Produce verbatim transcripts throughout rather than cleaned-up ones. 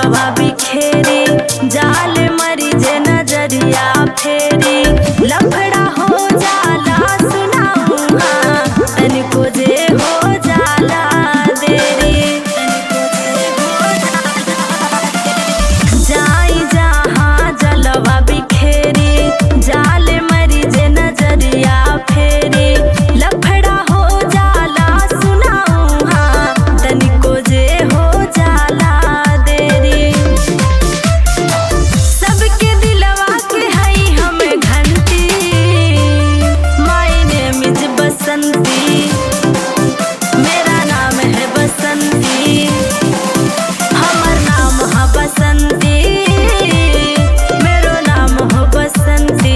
जलवा बिखेरी, जाल मरी जे नजरिया फेरी, लफड़ा हो जाला सुनाऊं हाँ, तनिको जे हो जाला देरी, जाई जहाँ जलवा बिखेरी, जाल मरी जे नजरिया फेरी, लफड़ा हो जाला सुनाऊं हाँ, तनिको जे हो जाला देरी। सबके दिलवा के हई हम घंटी, माय नेम इज बसंती, मेरा नाम है बसंती, हमर नाम है बसंती, मेरो नाम हो बसंती।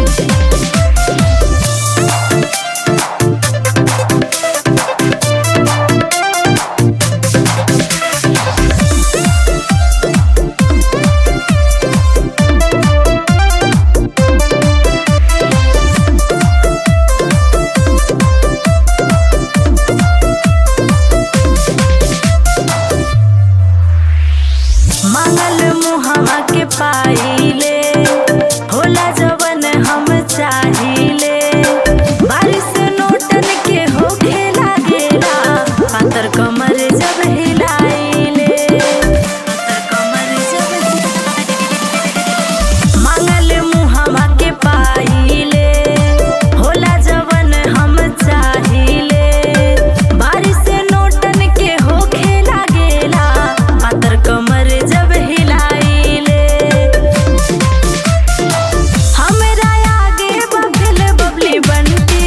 मंगल मुहवा के पाइले, होला जवन हम चाहिले, बारिश नोटन के होखे लागेला, पातर कमर जब हिलाइले, पातर कमर जब हिलाइले। मंगल मुहवा के पाइले, होला जवन हम चाहिले, बारिश नोटन के होखे लागेला, पातर कमर जब हिलाइले। हमरा आगे बबल Babli Bunty,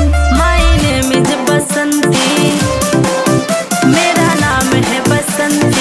my name is Basanti, मेरा नाम है बसंती।